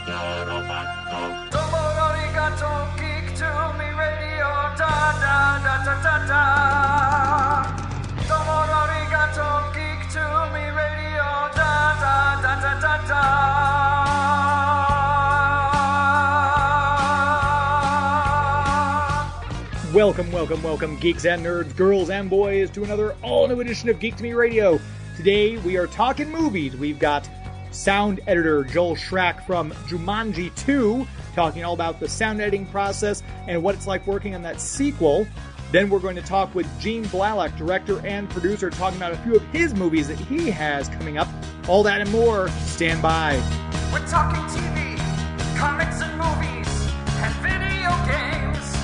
Welcome, geeks and nerds, girls and boys, to another all-new edition of Geek to Me Radio. Today, we are talking movies. We've got sound editor Joel Schrack from Jumanji 2, talking all about the sound editing process and what it's like working on that sequel. Then we're going to talk with Gene Blalock, director and producer, talking about a few of his movies that he has coming up. All that and more. Stand by. We're talking TV, comics and movies, and video games.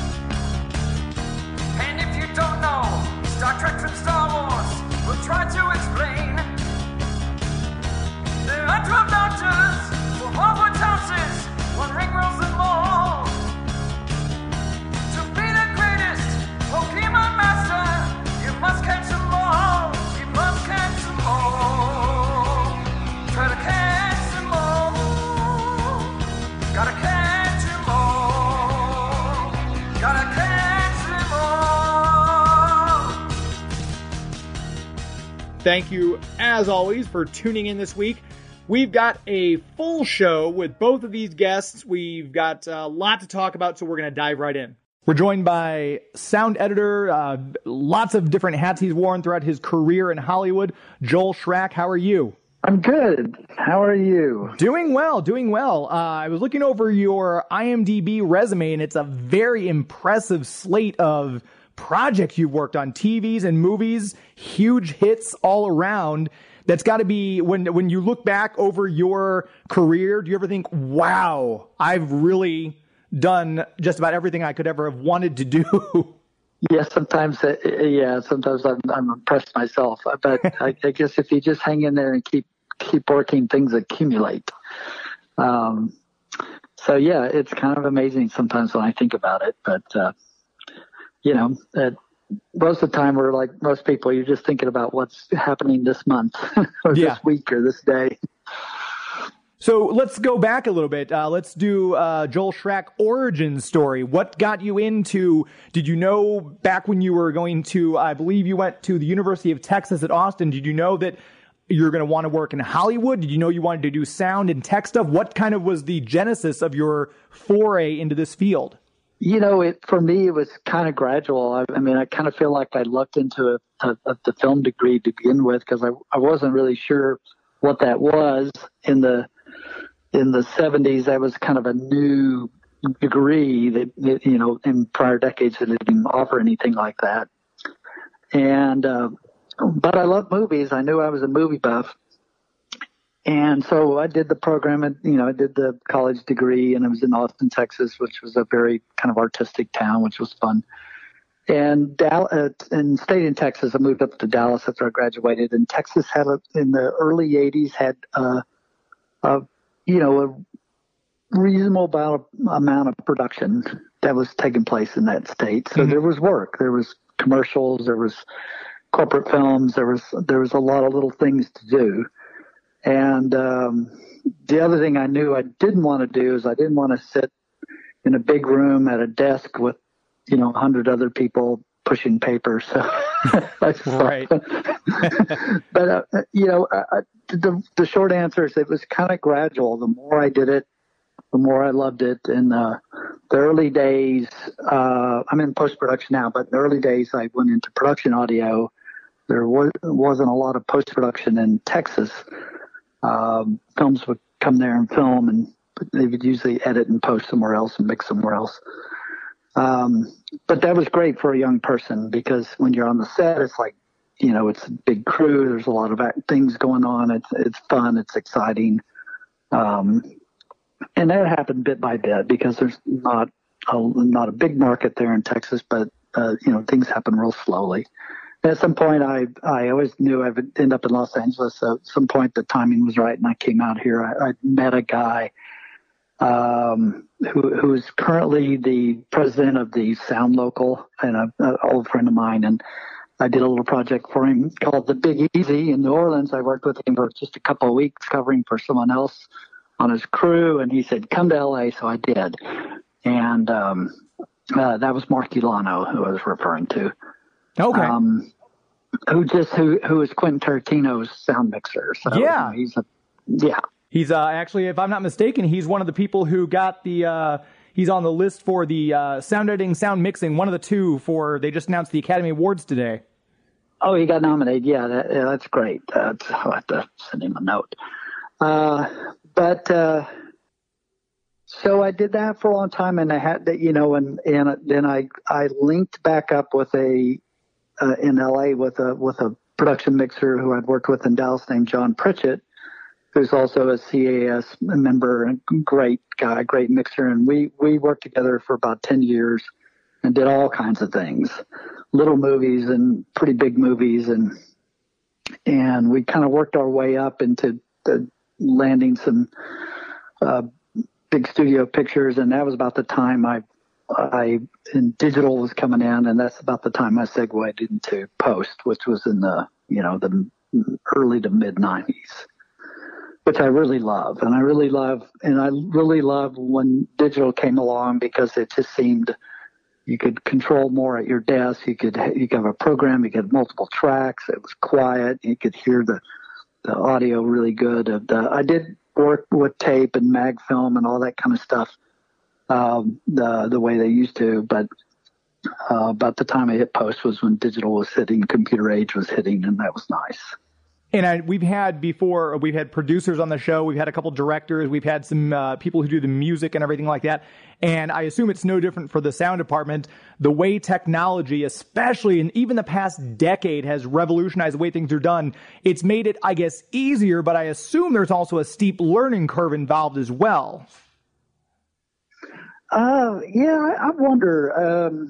And if you don't know Star Trek from Star Wars, we'll try to explain. There are 12 doctors for Hogwarts houses, one ring rules them all. To be the greatest Pokemon master, you must catch them all. You must catch them all. Try to catch them all. Gotta catch them all. Gotta catch them all. Thank you, as always, for tuning in this week. We've got a full show with both of these guests. We've got a lot to talk about, so we're going to dive right in. We're joined by sound editor, lots of different hats he's worn throughout his career in Hollywood, Joel Schrack. How are you? I'm good. How are you? Doing well. I was looking over your IMDb resume, and it's a very impressive slate of projects you've worked on, TVs and movies, huge hits all around. That's got to be, when you look back over your career, do you ever think, wow, I've really done just about everything I could ever have wanted to do? Yeah, sometimes I'm impressed myself. But I guess if you just hang in there and keep working, things accumulate. So yeah, it's kind of amazing sometimes when I think about it. But most of the time we're like most people, you're just thinking about what's happening this month or this week or this day. So let's go back a little bit. Let's do Joel Schrack origin story. What got you into, did you know back when you were going to, I believe you went to the University of Texas at Austin, did you know that you're going to want to work in Hollywood? Did you know you wanted to do sound and tech stuff? What kind of was the genesis of your foray into this field? For me, it was kind of gradual. I kind of feel like I lucked into the film degree to begin with because I wasn't really sure what that was. In the 70s, that was kind of a new degree that, in prior decades, they didn't offer anything like that. And, but I love movies. I knew I was a movie buff. And so I did the program, and I did the college degree, and I was in Austin, Texas, which was a very kind of artistic town, which was fun. And stayed in Texas. I moved up to Dallas after I graduated, and Texas had in the early '80s had a reasonable amount of production that was taking place in that state. So there was work, there was commercials, there was corporate films, there was a lot of little things to do. And the other thing I knew I didn't want to do is I didn't want to sit in a big room at a desk with, 100 other people pushing paper. So, right. But, the short answer is it was kind of gradual. The more I did it, the more I loved it. In the early days, I'm in post-production now, but in the early days I went into production audio. There wasn't a lot of post-production in Texas. Films would come there and film, and they would usually edit and post somewhere else and mix somewhere else. But that was great for a young person because when you're on the set, it's like, it's a big crew. There's a lot of things going on. It's fun. It's exciting. And that happened bit by bit because there's not a big market there in Texas, but, things happen real slowly. At some point, I always knew I would end up in Los Angeles. So at some point, the timing was right, and I came out here. I met a guy who is currently the president of the Sound Local, and an old friend of mine. And I did a little project for him called The Big Easy in New Orleans. I worked with him for just a couple of weeks covering for someone else on his crew, and he said, "Come to LA." So I did. And that was Mark Ulano who I was referring to. Okay. Who is Quentin Tarantino's sound mixer. So yeah. He's actually, if I'm not mistaken, he's one of the people who got he's on the list for the sound editing, sound mixing, one of the two they just announced the Academy Awards today. Oh, he got nominated. Yeah, that's great. I'll have to send him a note. So I did that for a long time, and I had that, and then I linked back up with in LA with a production mixer who I'd worked with in Dallas named John Pritchett, who's also a CAS member and great guy, great mixer. And we worked together for about 10 years and did all kinds of things, little movies and pretty big movies. And we kind of worked our way up into landing some big studio pictures. And that was about the time and digital was coming in. And that's about the time I segued into post, which was in the early to mid 90s. Which I really love. And I really love when digital came along, because it just seemed you could control more at your desk. You could have a program, you could have multiple tracks. It was quiet. You could hear the audio really good. I did work with tape and mag film and all that kind of stuff, the way they used to, but about the time I hit post was when digital was hitting, computer age was hitting, and that was nice. And we've had producers on the show. We've had a couple directors. We've had some people who do the music and everything like that. And I assume it's no different for the sound department. The way technology, especially in even the past decade, has revolutionized the way things are done. It's made it, I guess, easier, but I assume there's also a steep learning curve involved as well. I wonder.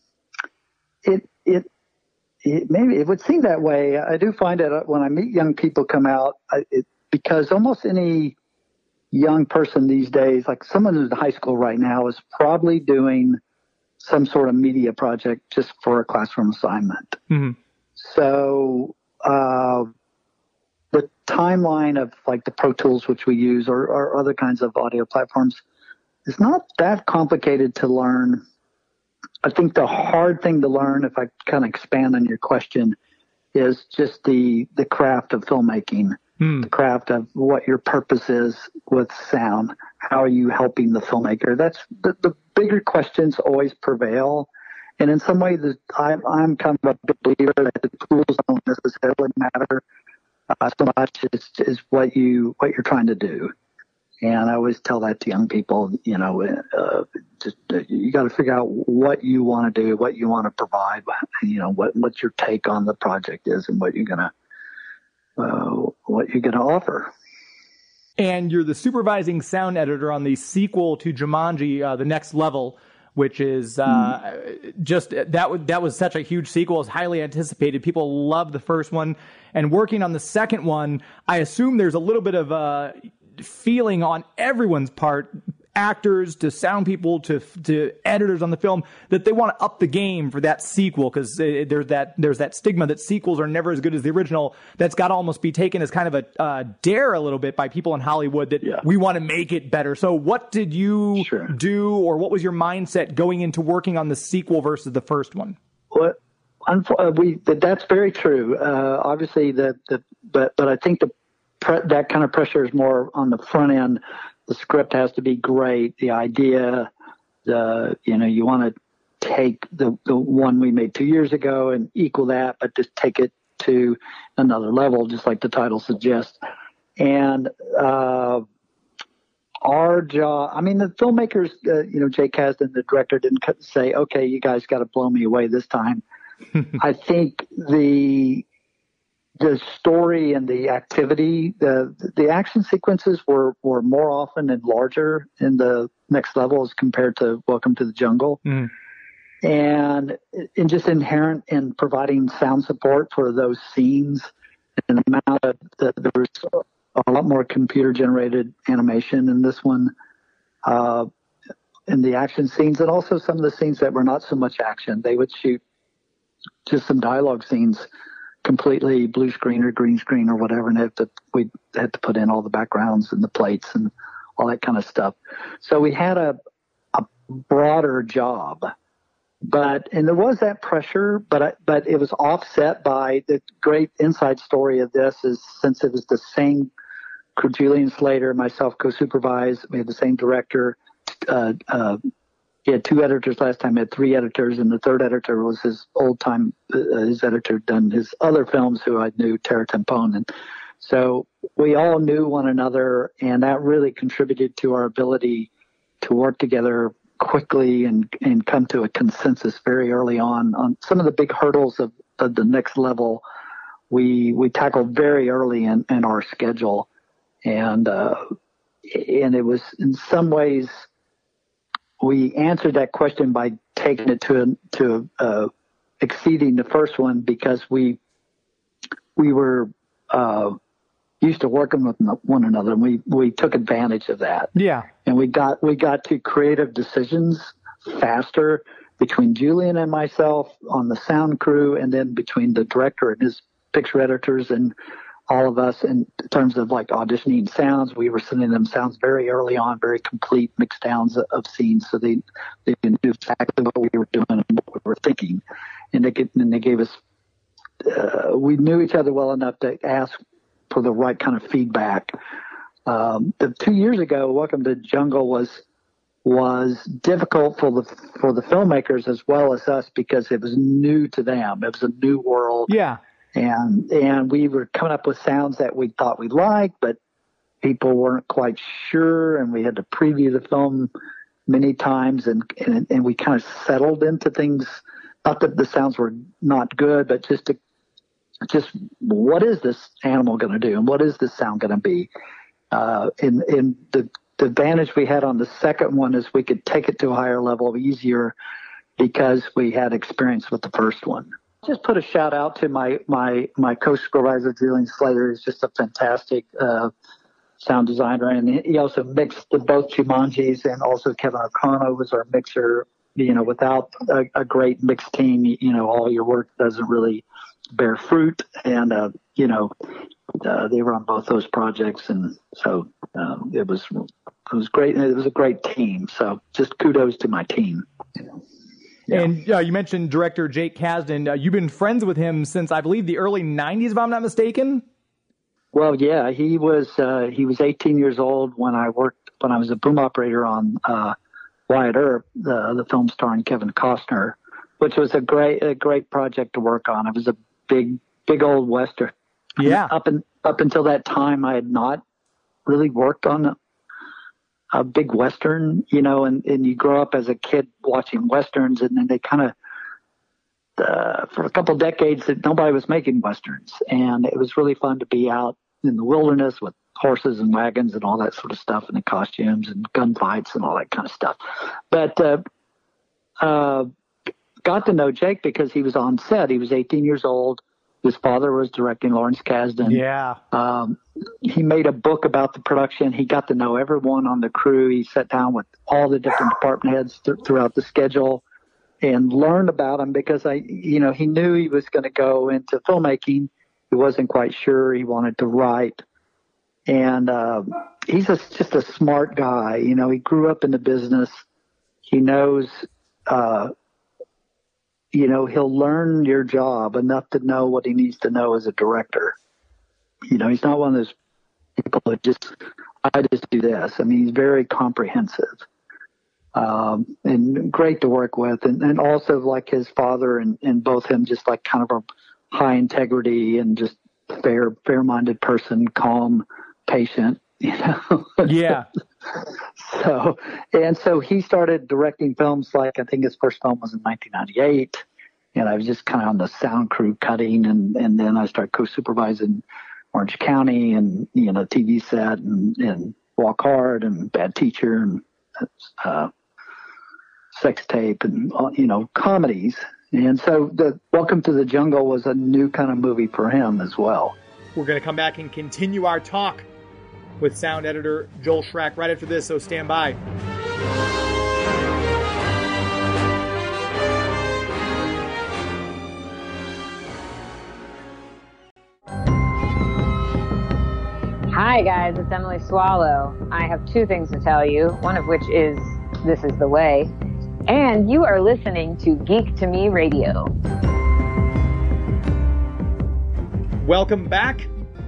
Maybe it would seem that way. I do find that when I meet young people come out, because almost any young person these days, like someone who's in high school right now, is probably doing some sort of media project just for a classroom assignment. Mm-hmm. So the timeline of like the Pro Tools, which we use, or other kinds of audio platforms, is not that complicated to learn. I think the hard thing to learn, if I kind of expand on your question, is just the craft of filmmaking, the craft of what your purpose is with sound. How are you helping the filmmaker? That's the bigger questions always prevail. And in some ways, I'm kind of a big believer that the tools don't necessarily matter so much as what you're trying to do. And I always tell that to young people, you got to figure out what you want to do, what you want to provide, what your take on the project is, and what you're gonna offer. And you're the supervising sound editor on the sequel to Jumanji, The Next Level, which is that was such a huge sequel. It's highly anticipated. People love the first one, and working on the second one, I assume there's a little bit of feeling on everyone's part, actors to sound people to editors on the film, that they want to up the game for that sequel, because there's that stigma that sequels are never as good as the original. That's got to almost be taken as kind of a dare a little bit by people in Hollywood that we want to make it better. So what did you do, or what was your mindset going into working on the sequel versus the first one? Well, that's very true. Obviously, but I think that kind of pressure is more on the front end. The script has to be great. The idea, you want to take the one we made 2 years ago and equal that, but just take it to another level, just like the title suggests. And our job, the filmmakers, Jay Kasdan, the director, didn't say, okay, you guys got to blow me away this time. I think the story and the activity, the action sequences were more often and larger in The Next Level as compared to Welcome to the Jungle. Mm. And just inherent in providing sound support for those scenes, and the amount of there was a lot more computer generated animation in this one, in the action scenes, and also some of the scenes that were not so much action. They would shoot just some dialogue scenes completely blue screen or green screen or whatever, and we had to put in all the backgrounds and the plates and all that kind of stuff. So we had a broader job. And there was that pressure, but it was offset by the great inside story of this is since it was the same crew, Julian Slater, myself co-supervised, we had the same director. He had 2 editors last time, he had 3 editors, and the 3rd editor was his old time, his editor done his other films who I knew, Tara Tampone. And so we all knew one another, and that really contributed to our ability to work together quickly and come to a consensus very early on some of the big hurdles of the next level. We tackled very early in our schedule, and it was in some ways we answered that question by taking it to exceeding the first one because we were used to working with one another, and we took advantage of that. Yeah. And we got to creative decisions faster between Julian and myself on the sound crew, and then between the director and his picture editors and all of us in terms of like auditioning sounds. We were sending them sounds very early on, very complete mix downs of scenes, so they knew exactly what we were doing and what we were thinking. And they gave us. We knew each other well enough to ask for the right kind of feedback. 2 years ago, Welcome to Jungle was difficult for the filmmakers as well as us because it was new to them. It was a new world. Yeah. And we were coming up with sounds that we thought we liked, but people weren't quite sure, and we had to preview the film many times, and we kind of settled into things. Not that the sounds were not good, but just what is this animal going to do, and what is this sound going to be? In the advantage we had on the second one is we could take it to a higher level easier because we had experience with the first one. Just put a shout out to my co-supervisor, Julian Slater. He's just a fantastic sound designer, and he also mixed both Jumanjis, and also Kevin O'Connor was our mixer. Without a great mix team, all your work doesn't really bear fruit, and they were on both those projects, and so it was great. It was a great team. So just kudos to my team. Yeah. And you mentioned director Jake Kasdan. You've been friends with him since, I believe, the early 90s, if I'm not mistaken. Well, yeah, he was 18 years old when I was a boom operator on Wyatt Earp, the film starring Kevin Costner, which was a great project to work on. It was a big old Western. Yeah. Up until that time, I had not really worked on a big Western, and you grow up as a kid watching Westerns, and then they kind of, for a couple decades, nobody was making Westerns. And it was really fun to be out in the wilderness with horses and wagons and all that sort of stuff, and the costumes and gunfights and all that kind of stuff. But got to know Jake because he was on set. He was 18 years old. His father was directing, Lawrence Kasdan. Yeah. He made a book about the production. He got to know everyone on the crew. He sat down with all the different department heads throughout the schedule and learned about them because he knew he was going to go into filmmaking. He wasn't quite sure. He wanted to write. And he's just a smart guy. He grew up in the business. He knows he'll learn your job enough to know what he needs to know as a director. He's not one of those people that I just do this. I mean, he's very comprehensive, and great to work with. And also like his father and both him, just like kind of a high integrity and just fair-minded person, calm, patient, Yeah. So he started directing films. Like I think his first film was in 1998, and I was just kind of on the sound crew cutting, and then I started co-supervising Orange County and TV set and Walk Hard and Bad Teacher and Sex Tape and comedies. And so the Welcome to the Jungle was a new kind of movie for him as well. We're going to come back and continue our talk with sound editor Joel Schrack right after this, so stand by. Hi, Hey guys, it's Emily Swallow. I have two things to tell you, one of which is This Is the Way, and you are listening to Geek to Me Radio. Welcome back.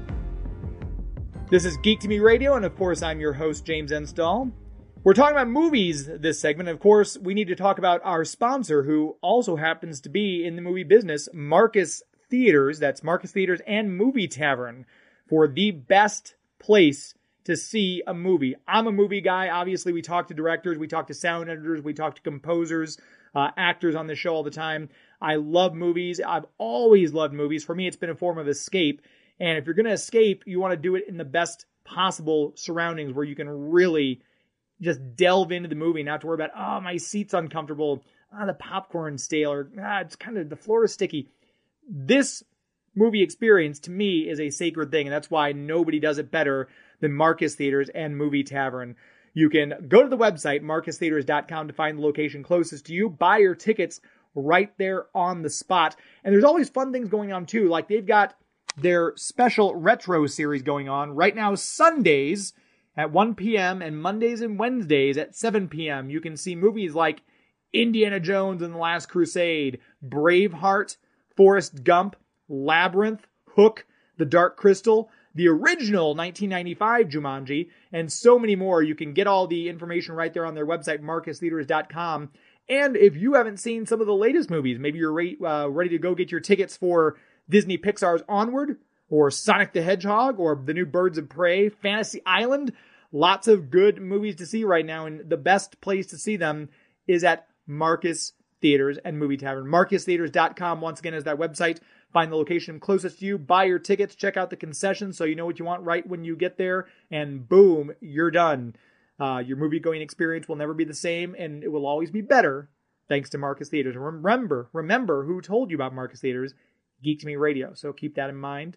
This is Geek to Me Radio, and of course I'm your host, James Enstall. We're talking about movies this segment. Of course, we need to talk about our sponsor, who also happens to be in the movie business, Marcus Theaters. That's Marcus Theaters and Movie Tavern, for the best place to see a movie. I'm a movie guy. Obviously, we talk to directors, we talk to sound editors, we talk to composers, actors on the show all the time. I love movies. I've always loved movies. For me, it's been a form of escape. And if you're going to escape, you want to do it in the best possible surroundings where you can really just delve into the movie, not have to worry about, oh, my seat's uncomfortable, the popcorn's stale, or it's kind of, the floor is sticky. This movie experience, to me, is a sacred thing, and that's why nobody does it better than Marcus Theaters and Movie Tavern. You can go to the website, marcustheaters.com, to find the location closest to you. Buy your tickets right there on the spot. And there's always fun things going on, too. Like, they've got their special retro series going on right now, Sundays at 1 p.m. and Mondays and Wednesdays at 7 p.m. You can see movies like Indiana Jones and the Last Crusade, Braveheart, Forrest Gump, Labyrinth, Hook, The Dark Crystal, the original 1995 Jumanji, and so many more. You can get all the information right there on their website, marcustheaters.com. And if you haven't seen some of the latest movies, maybe you're ready to go get your tickets for Disney Pixar's Onward, or Sonic the Hedgehog, or the new Birds of Prey, Fantasy Island. Lots of good movies to see right now, and the best place to see them is at Marcus Theaters and Movie Tavern. MarcusTheaters.com, once again, is that website. Find the location closest to you, buy your tickets, check out the concessions so you know what you want right when you get there, and boom, you're done. Your movie-going experience will never be the same, and it will always be better thanks to Marcus Theaters. Remember who told you about Marcus Theaters? Geek to Me Radio. So keep that in mind.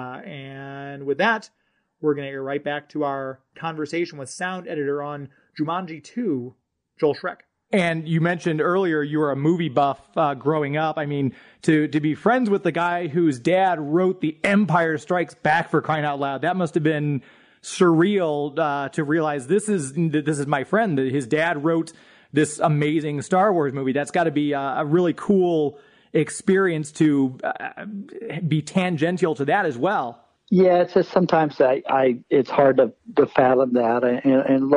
And with that, we're going to get right back to our conversation with sound editor on Jumanji 2, Joel Schreck. And you mentioned earlier you were a movie buff growing up. I mean, to be friends with the guy whose dad wrote The Empire Strikes Back, for crying out loud, that must have been surreal to realize this is my friend. His dad wrote this amazing Star Wars movie. That's got to be a really cool experience to be tangential to that as well. Yeah, it's just sometimes it's hard to fathom that. And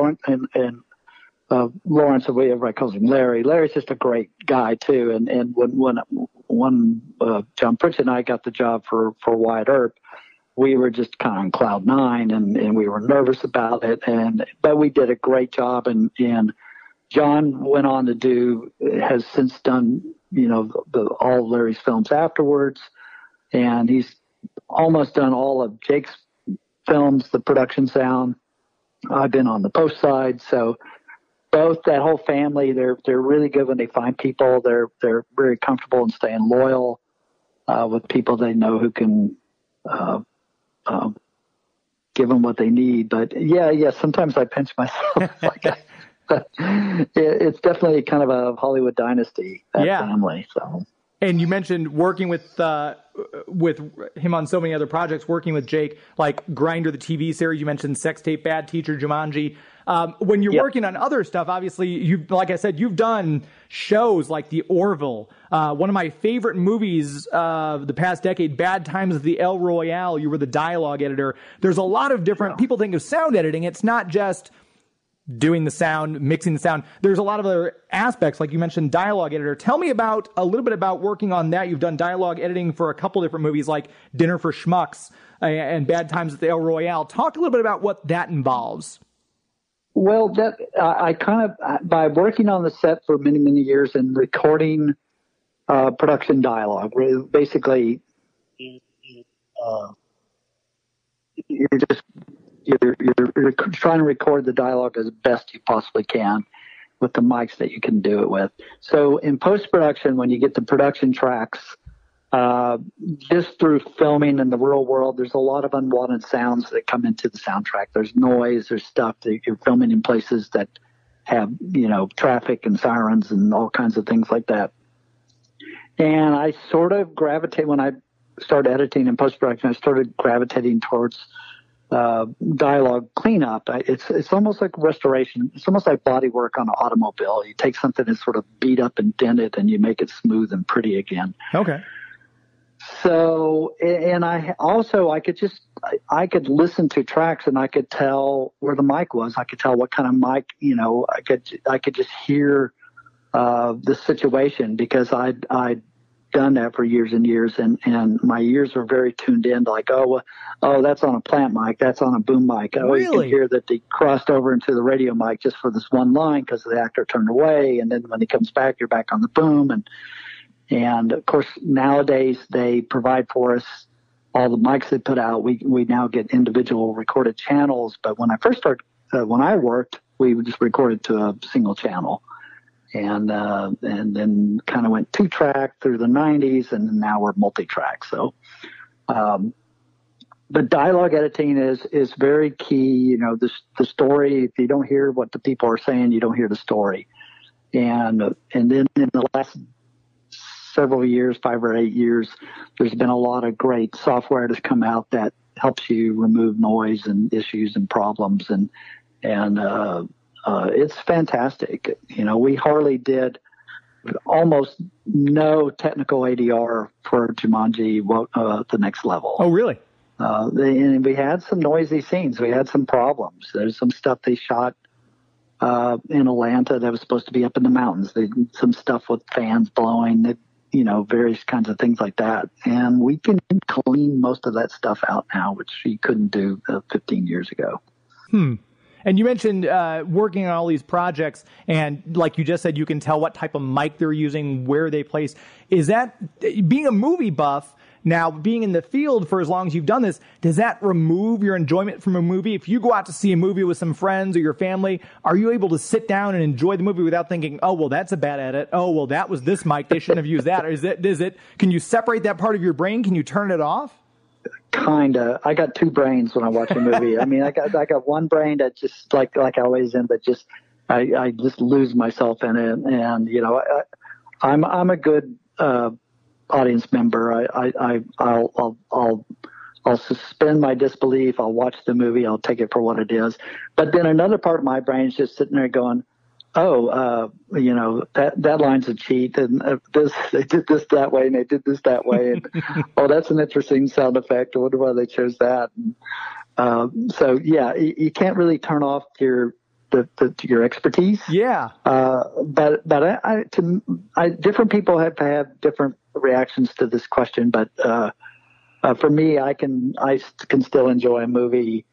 Lawrence, everybody calls him Larry. Larry's just a great guy too. And when John Pritchett and I got the job for Wyatt Earp, we were just kind of on cloud nine, and we were nervous about it. But we did a great job. And John went on to has since done, all Larry's films afterwards, and he's almost done all of Jake's films, the production sound. I've been on the post side, so both that whole family, they're really good when they find people. They're very comfortable in staying loyal with people they know who can give them what they need. But yeah, sometimes I pinch myself. It's definitely kind of a Hollywood dynasty, that family. So. And you mentioned working with him on so many other projects, working with Jake, like Grinder, the TV series. You mentioned Sex Tape, Bad Teacher, Jumanji. When you're working on other stuff, obviously, like I said, you've done shows like The Orville. One of my favorite movies of the past decade, Bad Times at the El Royale. You were the dialogue editor. There's a lot of different people think of sound editing. It's not just doing the sound, mixing the sound. There's a lot of other aspects, like you mentioned, dialogue editor. Tell me a little bit about working on that. You've done dialogue editing for a couple different movies like Dinner for Schmucks and Bad Times at the El Royale. Talk a little bit about what that involves. Well, I kind of, by working on the set for many, many years and recording production dialogue, basically you're trying to record the dialogue as best you possibly can with the mics that you can do it with. So in post-production, when you get the production tracks, just through filming in the real world, there's a lot of unwanted sounds that come into the soundtrack. There's noise, there's stuff that you're filming in places that have, traffic and sirens and all kinds of things like that. And I sort of gravitate, when I started editing in post-production, I started gravitating towards dialogue cleanup. It's almost like restoration. It's almost like body work on an automobile. You take something that's sort of beat up and dented, and you make it smooth and pretty again. Okay. So, and I could listen to tracks and I could tell where the mic was. I could tell what kind of mic, I could just hear the situation because I'd done that for years and years, and my ears were very tuned in to like, oh, that's on a plant mic, that's on a boom mic. Really? You can hear that they crossed over into the radio mic just for this one line because the actor turned away, and then when he comes back, you're back on the boom. And of course, nowadays they provide for us all the mics they put out. We now get individual recorded channels, but when I first started, when I worked, we just recorded to a single channel. And then kind of went 2-track through the 90s, and now we're multi-track. So, but dialogue editing is very key. The story, if you don't hear what the people are saying, you don't hear the story. And then in the last several years, 5 or 8 years, there's been a lot of great software that's come out that helps you remove noise and issues and problems. And it's fantastic. We hardly did almost no technical ADR for Jumanji, The Next Level. Oh, really? And we had some noisy scenes. We had some problems. There's some stuff they shot in Atlanta that was supposed to be up in the mountains. They did some stuff with fans blowing, various kinds of things like that. And we can clean most of that stuff out now, which you couldn't do 15 years ago. And you mentioned working on all these projects, and like you just said, you can tell what type of mic they're using, where they place. Is that, being a movie buff, now being in the field for as long as you've done this, does that remove your enjoyment from a movie? If you go out to see a movie with some friends or your family, are you able to sit down and enjoy the movie without thinking, oh, well, that's a bad edit. Oh, well, that was this mic. They shouldn't have used that. Or can you separate that part of your brain? Can you turn it off? Kinda. I got two brains when I watch a movie. I mean, I got one brain that just like I always am, that just I just lose myself in it. And I'm a good audience member. I'll suspend my disbelief. I'll watch the movie. I'll take it for what it is. But then another part of my brain is just sitting there going, that line's a cheat, and they did this that way, and they did this that way, and oh, that's an interesting sound effect. I wonder why they chose that. And, so yeah, you can't really turn off your expertise. Yeah. But different people have to have different reactions to this question. But for me, I can still enjoy a movie.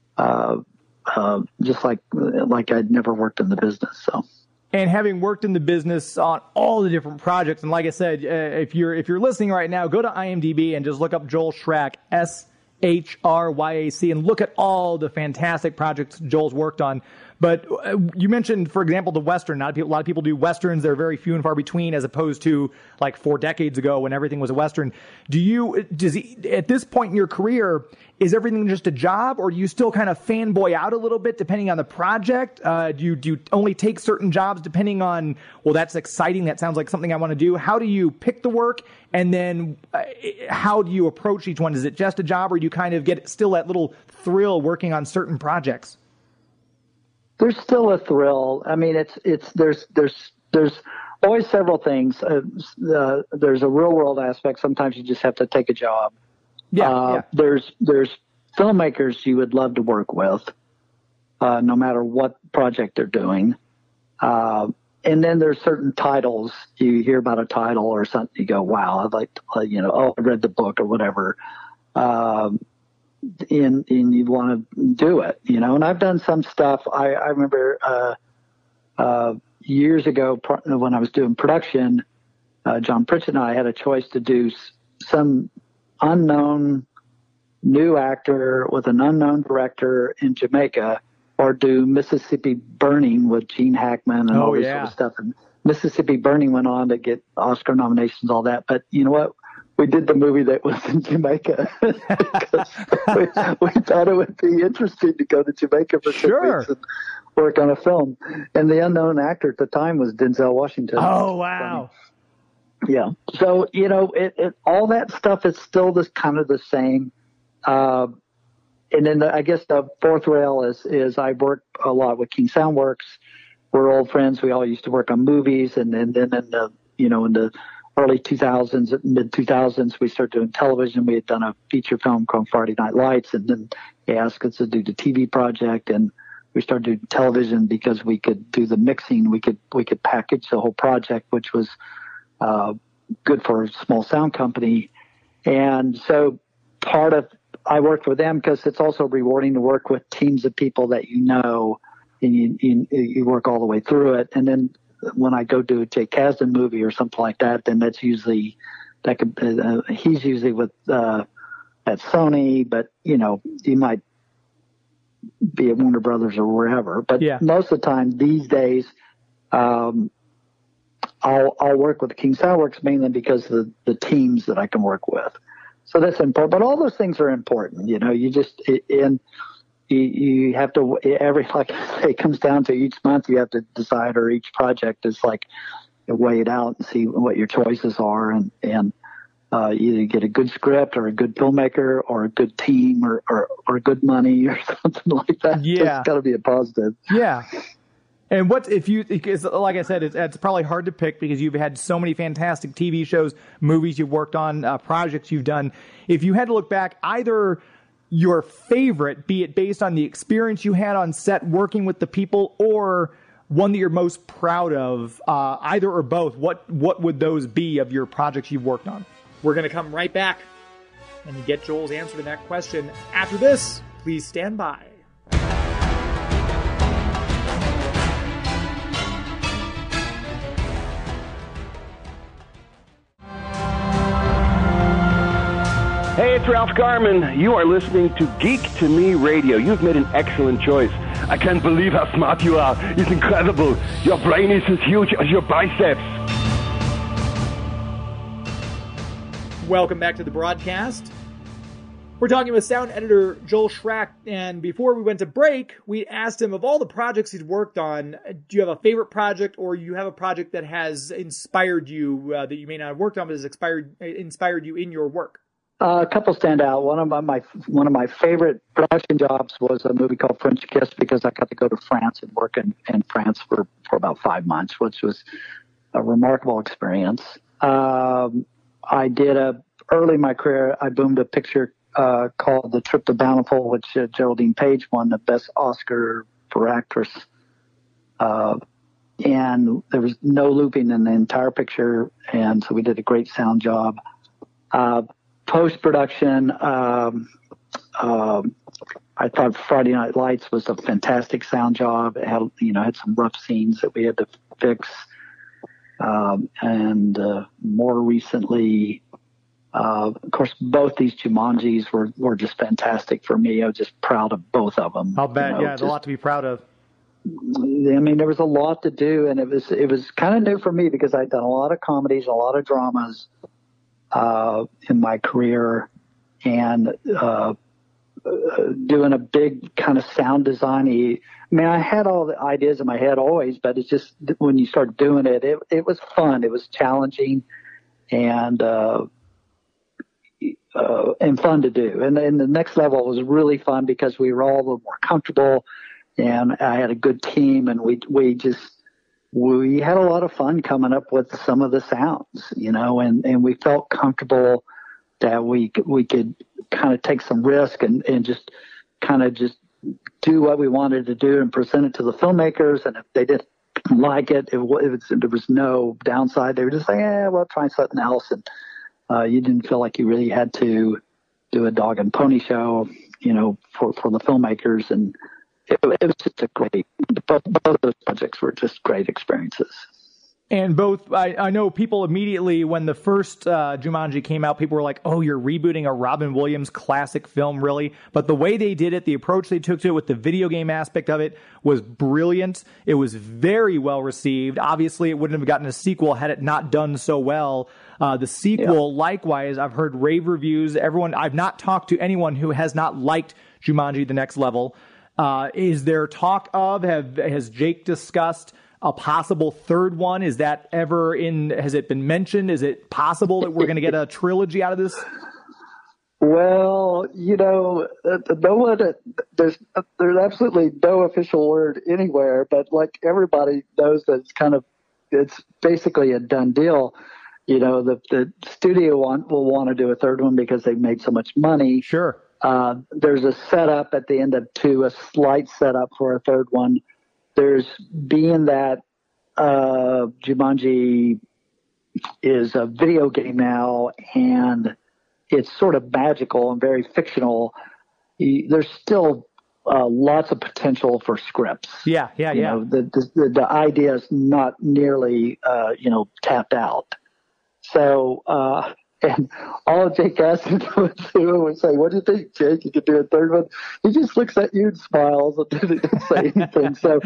Just like I'd never worked in the business. So, and having worked in the business on all the different projects, and like I said, if you're listening right now, go to IMDb and just look up Joel Shryack, SHRYAC, and look at all the fantastic projects Joel's worked on. But you mentioned, for example, the Western. A lot of people do Westerns. They're very few and far between, as opposed to like 4 decades ago when everything was a Western. At this point in your career, is everything just a job, or do you still kind of fanboy out a little bit depending on the project? Do you only take certain jobs depending on, well, that's exciting, that sounds like something I want to do? How do you pick the work, and then how do you approach each one? Is it just a job, or do you kind of get still that little thrill working on certain projects? There's still a thrill. I mean, there's always several things. There's a real world aspect. Sometimes you just have to take a job. Yeah. There's filmmakers you would love to work with, no matter what project they're doing. And then there's certain titles. You hear about a title or something, you go, wow, I'd like to, I read the book or whatever. And you want to do it, and I've done some stuff. I remember years ago when I was doing production, John Pritchett and I had a choice to do some unknown new actor with an unknown director in Jamaica, or do Mississippi Burning with Gene Hackman and all this sort of stuff. And Mississippi Burning went on to get Oscar nominations, all that. But you know what? We did the movie that was in Jamaica because we thought it would be interesting to go to Jamaica for 2 weeks and work on a film. And the unknown actor at the time was Denzel Washington. Oh, wow. Yeah. So, all that stuff is still this kind of the same. And and then I guess the fourth rail is I work a lot with King Soundworks. We're old friends. We all used to work on movies, and then in the in the early 2000s, mid 2000s, we started doing television. We had done a feature film called Friday Night Lights, and then they asked us to do the TV project, and we started doing television because we could do the mixing. We could package the whole project, which was good for a small sound company. And so I worked with them because it's also rewarding to work with teams of people that you know, and you work all the way through it. And then when I go do a Jake Kasdan movie or something like that, then that's usually he's usually with at Sony, but you might be at Warner Brothers or wherever. But most of the time these days, I'll work with King Soundworks mainly because of the teams that I can work with. So that's important. But all those things are important. You have to, like I say, it comes down to each month you have to decide, or each project is like weigh it out and see what your choices are, and either get a good script or a good filmmaker or a good team or good money or something like that. Yeah. It's got to be a positive. Yeah. And because like I said, it's probably hard to pick because you've had so many fantastic TV shows, movies you've worked on, projects you've done. If you had to look back, either your favorite, be it based on the experience you had on set working with the people, or one that you're most proud of, either or both, what would those be of your projects you've worked on? We're going to come right back and get Joel's answer to that question. After this, please stand by. Hey, it's Ralph Garman. You are listening to Geek to Me Radio. You've made an excellent choice. I can't believe how smart you are. It's incredible. Your brain is as huge as your biceps. Welcome back to the broadcast. We're talking with sound editor Joel Schrack, and before we went to break, we asked him, of all the projects he's worked on, do you have a favorite project, or you have a project that has inspired you, that you may not have worked on, but has inspired you in your work? A couple stand out. One of my favorite production jobs was a movie called French Kiss, because I got to go to France and work in France for about 5 months, which was a remarkable experience. I did early in my career, I boomed a picture called The Trip to Bountiful, which Geraldine Page won the best Oscar for actress. And there was no looping in the entire picture, and so we did a great sound job. Post-production, I thought Friday Night Lights was a fantastic sound job. It had some rough scenes that we had to fix. And more recently, of course, both these Jumanjis were just fantastic for me. I was just proud of both of them. I'll bet, there's a lot to be proud of. I mean, there was a lot to do, and it was kind of new for me because I'd done a lot of comedies, a lot of dramas in my career, and doing a big kind of sound design-y. I mean, I had all the ideas in my head always, but it's just when you start doing it, it was fun. It was challenging and fun to do. And then the next level was really fun because we were all a little more comfortable, and I had a good team, and we had a lot of fun coming up with some of the sounds, and we felt comfortable that we could kind of take some risk and just kind of just do what we wanted to do and present it to the filmmakers. And if they didn't like it, there was no downside. They were just like, well, try something else. And you didn't feel like you really had to do a dog and pony show, for the filmmakers. And it was just both those projects were just great experiences. And both, I know people immediately, when the first Jumanji came out, people were like, oh, you're rebooting a Robin Williams classic film, really? But the way they did it, the approach they took to it with the video game aspect of it was brilliant. It was very well received. Obviously, it wouldn't have gotten a sequel had it not done so well. The sequel, likewise, I've heard rave reviews. I've not talked to anyone who has not liked Jumanji: The Next Level. Is there talk of, has Jake discussed a possible third one? Is that has it been mentioned? Is it possible that we're going to get a trilogy out of this? Well, no one, there's absolutely no official word anywhere, but like everybody knows that it's basically a done deal. The studio will want to do a third one because they've made so much money. Sure. There's a setup at the end of 2, a slight setup for a third one. There's being that Jumanji is a video game now, and it's sort of magical and very fictional. There's still lots of potential for scripts. Yeah. The idea is not nearly, tapped out. So, and all Jake Kasdan would do was say, "What do you think, Jake? You could do a third one?" He just looks at you and smiles and doesn't say anything. So,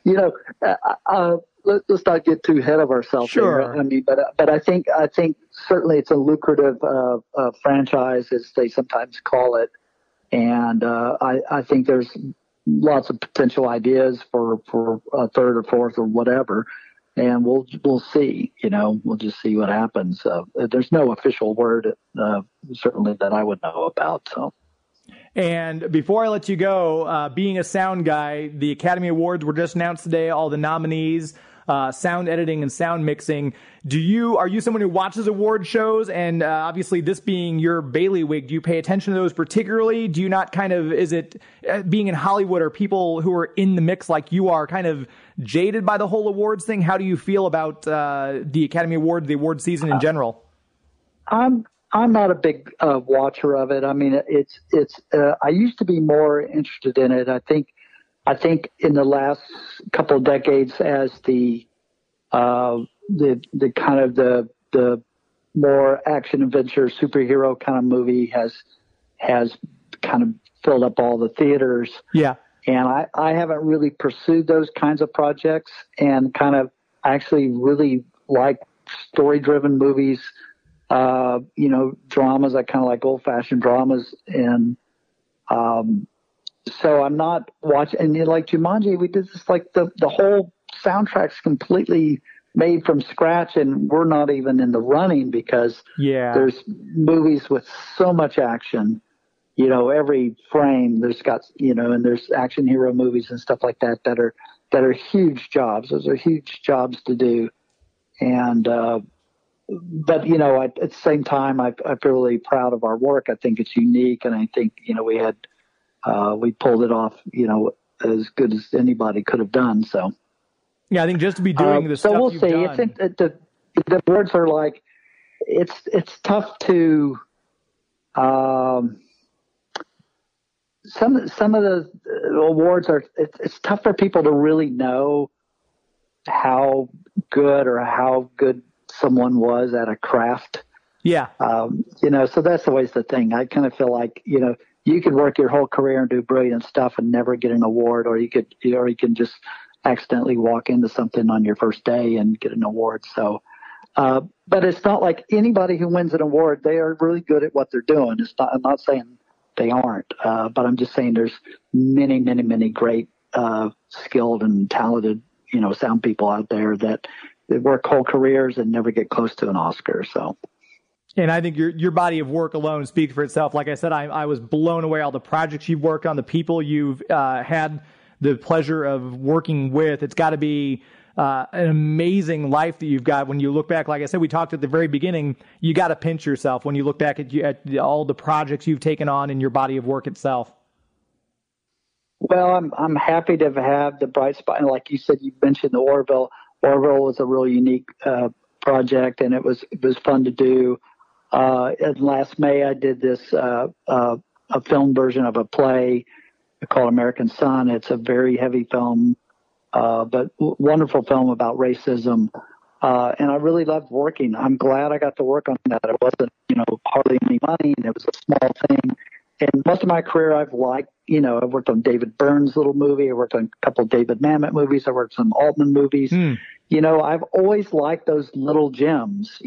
let's not get too ahead of ourselves. Sure. Here. I mean, but I think certainly it's a lucrative franchise, as they sometimes call it, and I think there's lots of potential ideas for a third or fourth or whatever. And we'll see, we'll just see what happens. There's no official word, certainly that I would know about. So. And before I let you go, being a sound guy, the Academy Awards were just announced today, all the nominees, sound editing and sound mixing. Are you someone who watches award shows? And obviously this being your bailiwick, do you pay attention to those particularly? Do you not is it being in Hollywood, or people who are in the mix like you are kind of jaded by the whole awards thing? How do you feel about the Academy Awards, the award season in general? I'm not a big watcher of it. I mean, it's I used to be more interested in it. I think in the last couple of decades, as the kind of the more action adventure superhero kind of movie has kind of filled up all the theaters. Yeah. And I haven't really pursued those kinds of projects, and kind of actually really like story-driven movies, dramas. I kind of like old-fashioned dramas. And so I'm not watching. And like Jumanji, we did this, like the whole soundtrack's completely made from scratch, and we're not even in the running because there's movies with so much action. Every frame there's got, and there's action hero movies and stuff like that that are huge jobs. Those are huge jobs to do. And, but, at the same time, I feel really proud of our work. I think it's unique. And I think, we pulled it off, as good as anybody could have done. So, yeah, I think just to be doing this. So we'll see. Done. The awards are like, it's tough to, some of the awards it's tough for people to really know how good someone was at a craft. Yeah. So that's always the thing. I kind of feel like, you could work your whole career and do brilliant stuff and never get an award, or you can just accidentally walk into something on your first day and get an award. So, but it's not like anybody who wins an award, they are really good at what they're doing. I'm not saying they aren't, but I'm just saying there's many, many, many great, skilled and talented, sound people out there that work whole careers and never get close to an Oscar. So. And I think your body of work alone speaks for itself. Like I said, I was blown away all the projects you've worked on, the people you've had the pleasure of working with. It's got to be an amazing life that you've got when you look back. Like I said, we talked at the very beginning, you got to pinch yourself when you look back at all the projects you've taken on in your body of work itself. Well, I'm happy to have the bright spot. And like you said, you mentioned the Orville. Orville was a really unique project, and it was fun to do. And last May, I did this a film version of a play called American Son. It's a very heavy film, but wonderful film about racism. And I really loved working. I'm glad I got to work on that. It wasn't, hardly any money, and it was a small thing. And most of my career, I've liked, I've worked on David Byrne's little movie. I worked on a couple of David Mamet movies. I worked on some Altman movies. I've always liked those little gems.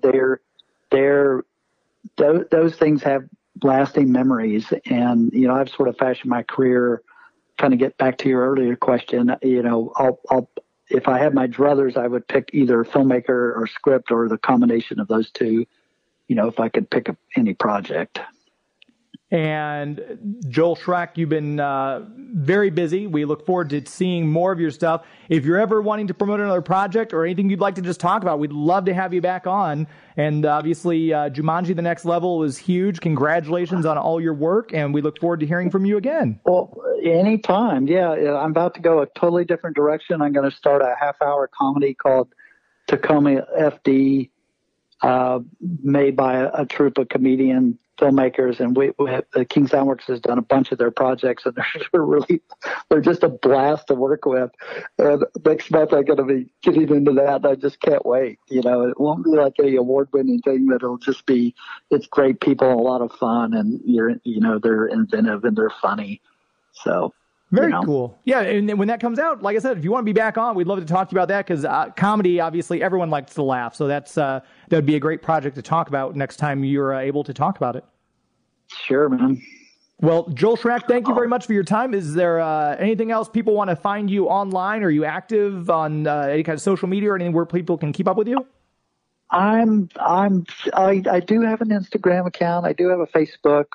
Those things have lasting memories. And, I've sort of fashioned my career, kind of get back to your earlier question, I'll if I had my druthers, I would pick either filmmaker or script or the combination of those two, if I could pick up any project. And Joel Schreck, you've been very busy. We look forward to seeing more of your stuff. If you're ever wanting to promote another project or anything you'd like to just talk about, we'd love to have you back on. And obviously, Jumanji: The Next Level is huge. Congratulations on all your work, and we look forward to hearing from you again. Well, anytime. Yeah, I'm about to go a totally different direction. I'm going to start a half-hour comedy called Tacoma FD, made by a troupe of comedian filmmakers, and we King Soundworks has done a bunch of their projects, and they're just a blast to work with. And next month I'm going to be getting into that, and I just can't wait. It won't be like any award-winning thing, but it's great people and a lot of fun, and they're inventive and they're funny. So. Very cool. Yeah, and when that comes out, like I said, if you want to be back on, we'd love to talk to you about that, because comedy, obviously, everyone likes to laugh. So that would be a great project to talk about next time you're able to talk about it. Sure, man. Well, Joel Schreck, thank you very much for your time. Is there anything else people want to find you online? Are you active on any kind of social media or anything where people can keep up with you? I do have an Instagram account. I do have a Facebook.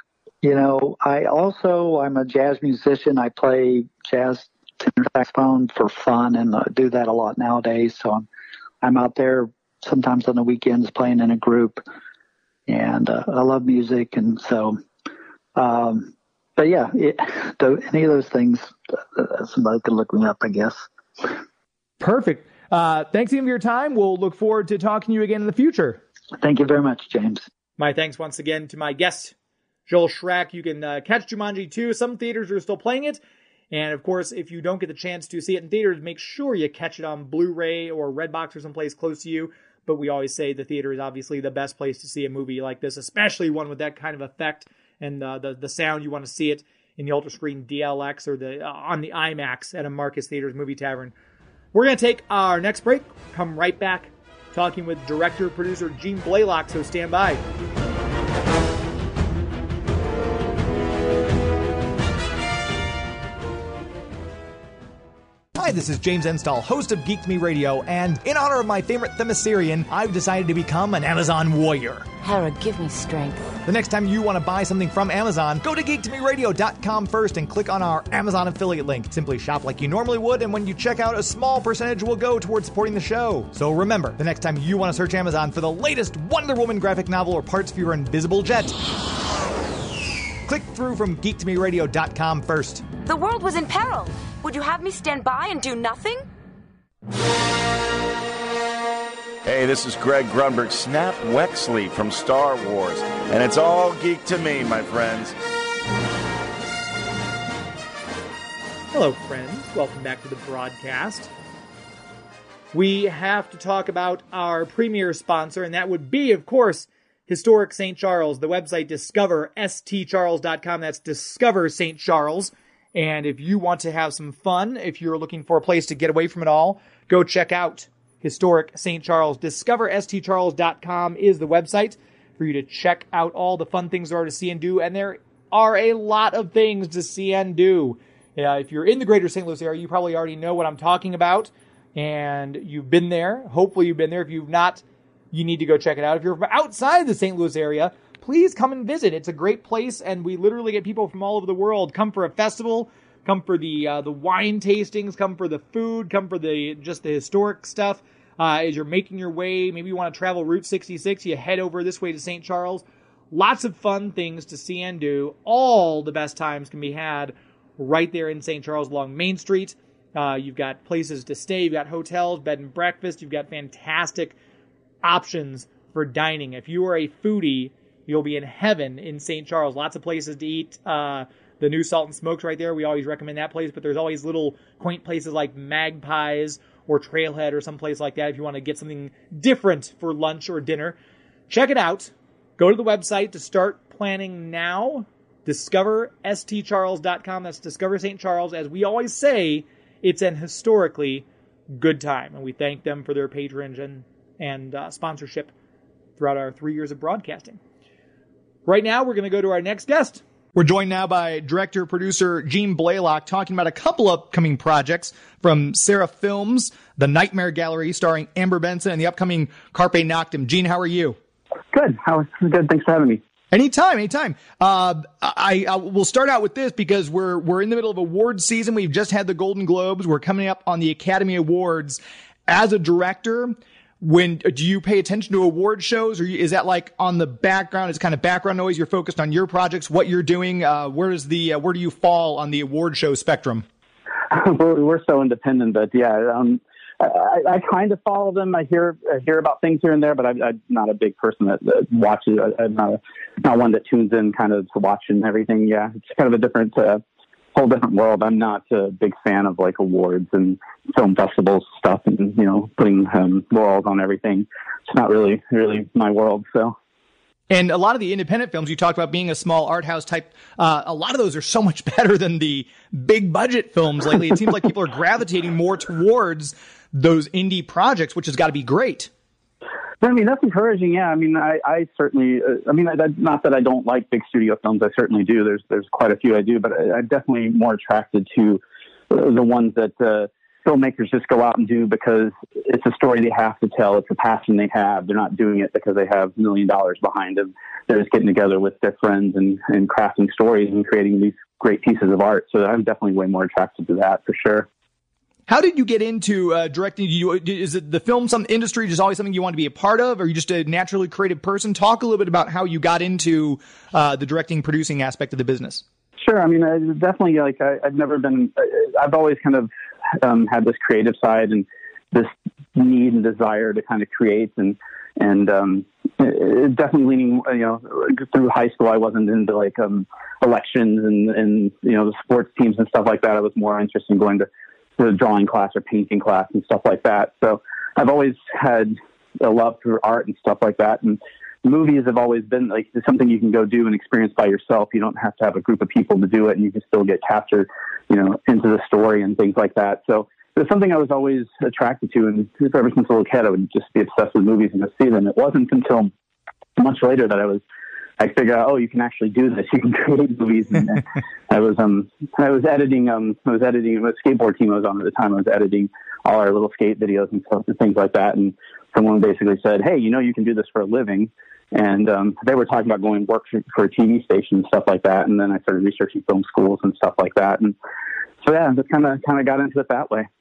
I'm a jazz musician. I play jazz tenor saxophone for fun, and do that a lot nowadays. So I'm out there sometimes on the weekends playing in a group, and I love music. And so, but yeah, any of those things, somebody could look me up, I guess. Perfect. Thanks again for your time. We'll look forward to talking to you again in the future. Thank you very much, James. My thanks once again to my guest, Joel Schreck. You can catch Jumanji 2. Some theaters are still playing it. And, of course, if you don't get the chance to see it in theaters, make sure you catch it on Blu-ray or Redbox or someplace close to you. But we always say the theater is obviously the best place to see a movie like this, especially one with that kind of effect and the sound. You want to see it in the Ultrascreen DLX or on the IMAX at a Marcus Theaters Movie Tavern. We're going to take our next break. Come right back talking with director-producer Gene Blaylock, so stand by. Hi, this is James Enstall, host of Geek to Me Radio, and in honor of my favorite Themyscirian, I've decided to become an Amazon warrior. Hera, give me strength. The next time you want to buy something from Amazon, go to geektomeradio.com first and click on our Amazon affiliate link. Simply shop like you normally would, and when you check out, a small percentage will go towards supporting the show. So remember, the next time you want to search Amazon for the latest Wonder Woman graphic novel or parts for your invisible jet, click through from geektomeradio.com first. The world was in peril. Would you have me stand by and do nothing? Hey, this is Greg Grunberg, Snap Wexley from Star Wars, and it's all geek to me, my friends. Hello, friends. Welcome back to the broadcast. We have to talk about our premier sponsor, and that would be, of course, Historic St. Charles. The website discoverstcharles.com. That's Discover St. Charles. And if you want to have some fun, if you're looking for a place to get away from it all, go check out Historic St. Charles. DiscoverStCharles.com is the website for you to check out all the fun things there are to see and do. And there are a lot of things to see and do. If you're in the greater St. Louis area, you probably already know what I'm talking about. And you've been there. Hopefully you've been there. If you've not, you need to go check it out. If you're outside the St. Louis area, please come and visit. It's a great place, and we literally get people from all over the world. Come for a festival, come for the wine tastings, come for the food, come for the historic stuff. As you're making your way, maybe you want to travel Route 66, you head over this way to St. Charles. Lots of fun things to see and do. All the best times can be had right there in St. Charles along Main Street. You've got places to stay, you've got hotels, bed and breakfast, you've got fantastic options for dining. If you are a foodie, you'll be in heaven in St. Charles. Lots of places to eat. The new Salt and Smokes right there. We always recommend that place, but there's always little quaint places like Magpies or Trailhead or someplace like that if you want to get something different for lunch or dinner. Check it out. Go to the website to start planning now. DiscoverStCharles.com. That's Discover St. Charles. As we always say, it's an historically good time, and we thank them for their patronage and sponsorship throughout our 3 years of broadcasting. Right now, we're going to go to our next guest. We're joined now by director-producer Gene Blaylock, talking about a couple upcoming projects from Sarah Films, The Nightmare Gallery, starring Amber Benson, and the upcoming Carpe Noctem. Gene, how are you? Good. Good. Thanks for having me. Anytime. I will start out with this because we're in the middle of awards season. We've just had the Golden Globes. We're coming up on the Academy Awards. As a director, do you pay attention to award shows, or is that like on the background? It's kind of background noise. You're focused on your projects, what you're doing. Where do you fall on the award show spectrum? We're so independent that I kind of follow them. I hear about things here and there, but I'm not a big person that watches. I'm not one that tunes in kind of to watch and everything. Yeah, it's kind of a different, whole different world. I'm not a big fan of like awards and film festivals stuff and, putting laurels on everything. It's not really my world, so. And a lot of the independent films, you talked about being a small art house type, a lot of those are so much better than the big budget films lately. It seems like people are gravitating more towards those indie projects, which has got to be great. I mean, that's encouraging. Yeah. I mean, I certainly, not that I don't like big studio films. I certainly do. There's quite a few I do, but I'm definitely more attracted to the ones that filmmakers just go out and do because it's a story they have to tell. It's a passion they have. They're not doing it because they have $1 million behind them. They're just getting together with their friends and crafting stories and creating these great pieces of art. So I'm definitely way more attracted to that for sure. How did you get into directing? Is it the film industry just always something you want to be a part of? Or are you just a naturally creative person? Talk a little bit about how you got into the directing, producing aspect of the business. Sure. I mean, definitely I've always kind of had this creative side and this need and desire to kind of create and definitely leaning, through high school, I wasn't into like elections and the sports teams and stuff like that. I was more interested in going to the drawing class or painting class and stuff like that. So I've always had a love for art and stuff like that. And movies have always been like something you can go do and experience by yourself. You don't have to have a group of people to do it, and you can still get captured, into the story and things like that. So it's something I was always attracted to. And ever since a little kid, I would just be obsessed with movies and just see them. It wasn't until much later that I figured out, you can actually do this. You can create movies. And I was editing a skateboard team I was on at the time. I was editing all our little skate videos and stuff and things like that. And someone basically said, hey, you can do this for a living. And they were talking about going work for a TV station and stuff like that. And then I started researching film schools and stuff like that. And so, yeah, just kind of got into it that way.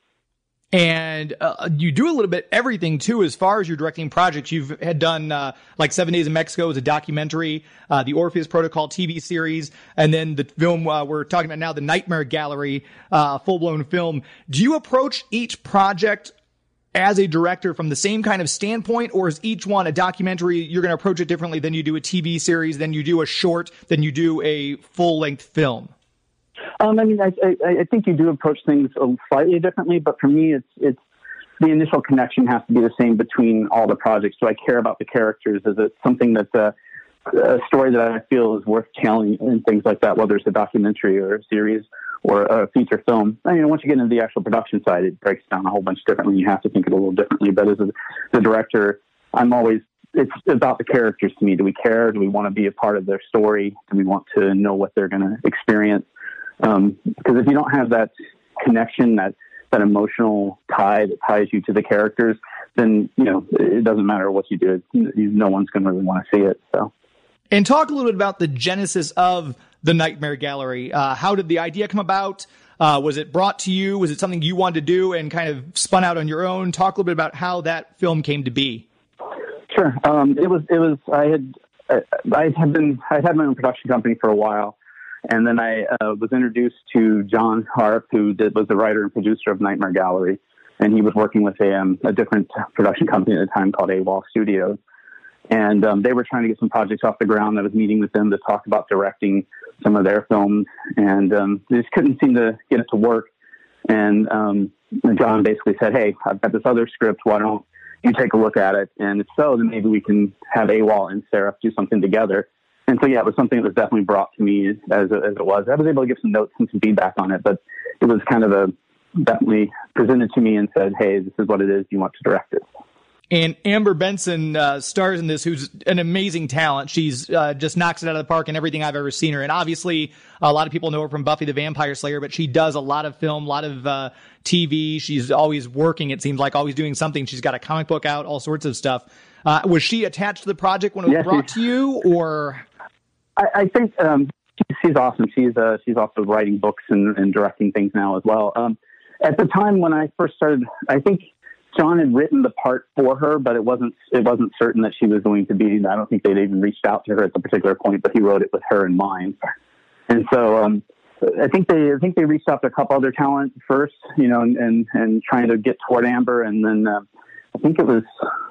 And you do a little bit everything, too, as far as your directing projects. You've had done like 7 Days in Mexico as a documentary, the Orpheus Protocol TV series, and then the film we're talking about now, the Nightmare Gallery, full-blown film. Do you approach each project as a director from the same kind of standpoint, or is each one a documentary? You're going to approach it differently than you do a TV series, then you do a short, then you do a full-length film? I think you do approach things slightly differently, but for me, it's the initial connection has to be the same between all the projects. Do I care about the characters? Is it something that's a story that I feel is worth telling and things like that, whether it's a documentary or a series or a feature film? Once you get into the actual production side, it breaks down a whole bunch differently. You have to think it a little differently. But as the director, it's about the characters to me. Do we care? Do we want to be a part of their story? Do we want to know what they're going to experience? Because if you don't have that connection, that emotional tie that ties you to the characters, then, it doesn't matter what you do. No one's going to really want to see it. So. And talk a little bit about the genesis of the Nightmare Gallery. How did the idea come about? Was it brought to you? Was it something you wanted to do and kind of spun out on your own? Talk a little bit about how that film came to be. Sure. I'd had my own production company for a while. And then I was introduced to John Harp, who was the writer and producer of Nightmare Gallery. And he was working with a different production company at the time called AWOL Studios. And they were trying to get some projects off the ground. I was meeting with them to talk about directing some of their films. And they just couldn't seem to get it to work. And John basically said, hey, I've got this other script. Why don't you take a look at it? And if so, then maybe we can have AWOL and Seraph do something together. And so, yeah, it was something that was definitely brought to me as it was. I was able to give some notes and some feedback on it, but it was kind of definitely presented to me and said, hey, this is what it is. You want to direct it. And Amber Benson stars in this, who's an amazing talent. She's just knocks it out of the park in everything I've ever seen her. And obviously, a lot of people know her from Buffy the Vampire Slayer, but she does a lot of film, a lot of TV. She's always working, it seems like, always doing something. She's got a comic book out, all sorts of stuff. Was she attached to the project when it was brought to you, or... I think she's awesome. She's also writing books and directing things now as well. At the time when I first started, I think John had written the part for her, but it wasn't certain that she was going to be. I don't think they'd even reached out to her at the particular point, but he wrote it with her in mind. And so I think they reached out to a couple other talent first, and trying to get toward Amber, and then I think it was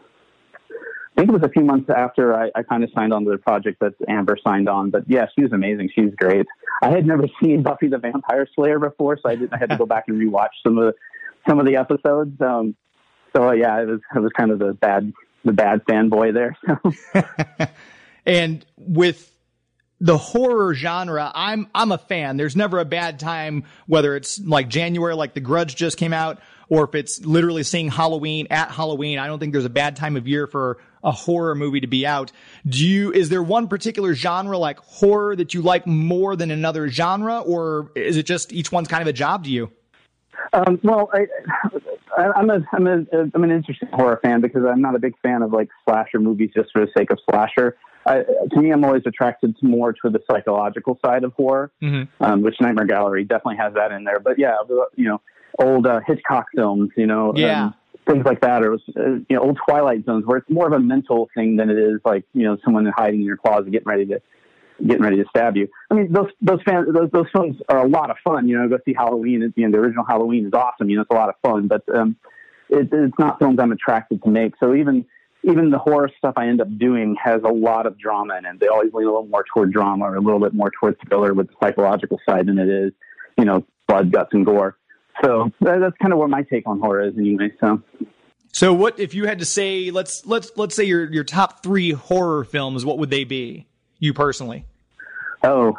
a few months after I kind of signed on to the project that Amber signed on. But yeah, she was amazing. She's great. I had never seen Buffy the Vampire Slayer before, so I had to go back and rewatch some of the episodes. So yeah, it was kind of the bad fanboy there. And with the horror genre, I'm a fan. There's never a bad time, whether it's like January, like The Grudge just came out, or if it's literally seeing Halloween at Halloween. I don't think there's a bad time of year for a horror movie to be out. Is there one particular genre like horror that you like more than another genre, or is it just each one's kind of a job to you? Well, I'm an interesting horror fan because I'm not a big fan of like slasher movies just for the sake of slasher. To me, I'm always attracted more to the psychological side of horror, which Nightmare Gallery definitely has that in there. But yeah, old Hitchcock films, things like that, or old Twilight Zones, where it's more of a mental thing than it is like someone hiding in your closet getting ready to stab you. I mean, those films are a lot of fun. Go see Halloween. The original Halloween is awesome. It's a lot of fun, but it's not films I'm attracted to make. So even the horror stuff I end up doing has a lot of drama in it. They always lean a little more toward drama or a little bit more toward thriller with the psychological side than it is, blood, guts, and gore. So that's kind of what my take on horror is anyway. So what if you had to say, let's say your top 3 horror films, what would they be? You personally? I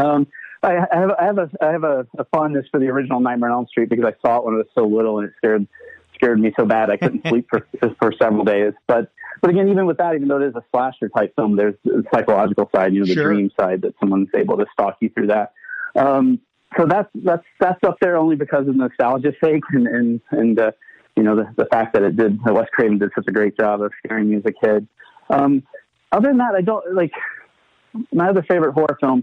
have a fondness for the original Nightmare on Elm Street because I saw it when I was so little and it scared me so bad I couldn't sleep for several days. But again, even with that, even though it is a slasher type film, there's the psychological side, the dream side that someone's able to stalk you through that. So that's up there only because of nostalgia's sake and the fact that Wes Craven did such a great job of scaring me as a kid. Other than that, I don't like my other favorite horror film.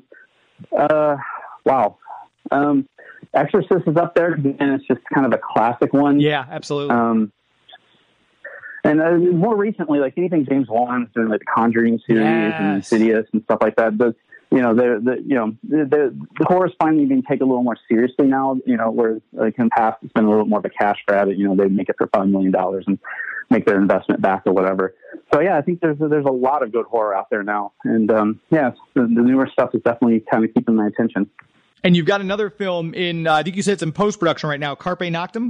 Exorcist is up there, and it's just kind of a classic one. Yeah, absolutely. And more recently, like anything James Wan's doing, like the Conjuring series and Insidious and stuff like that. The horror's finally being taken a little more seriously now. Where like in the past it's been a little more of a cash grab. They make it for $5 million and make their investment back or whatever. So yeah, I think there's a lot of good horror out there now, and the newer stuff is definitely kind of keeping my attention. And you've got another film in, I think you said it's in post-production right now, Carpe Noctem?